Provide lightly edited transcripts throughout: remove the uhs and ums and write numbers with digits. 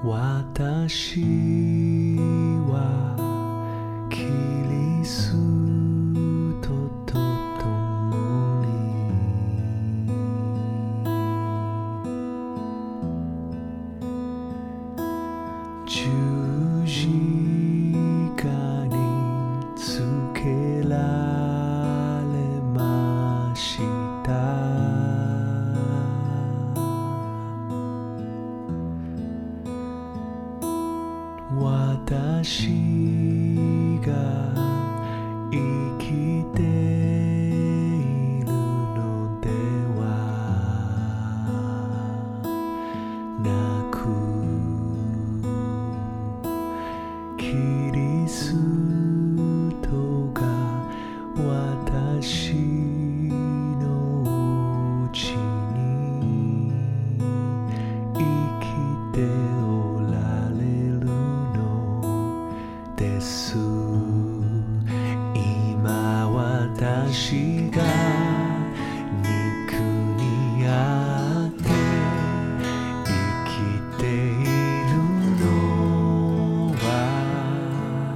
私はキリストと共に十字架につけられました私が生きているのではなくキリストが私のうちに生きておられるです今私が肉にあって生きているのは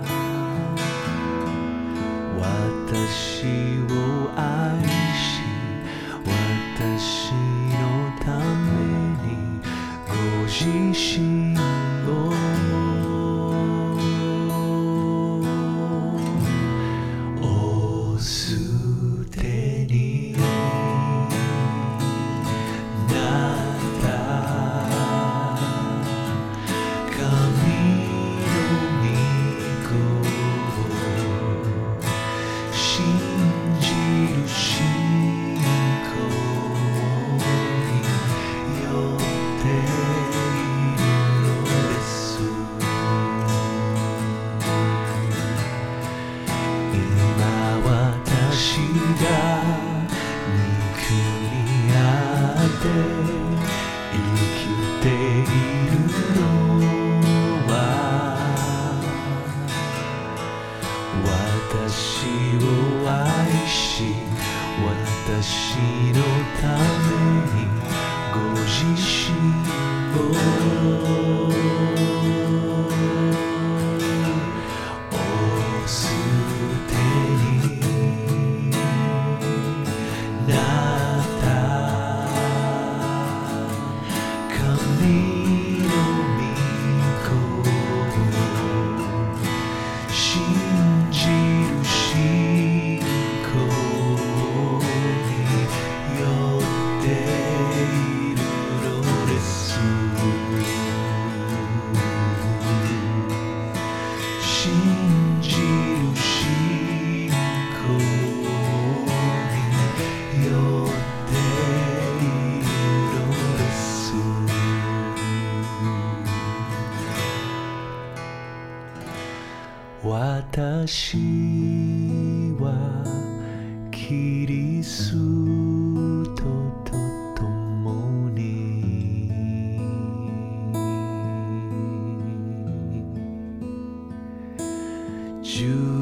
私を愛し私のためにご自身を生きているのは私を愛し私のためにご自身をお捨てになった神の御子信じる信仰によっているのです信じる信仰によっているのです私はキリストと共に十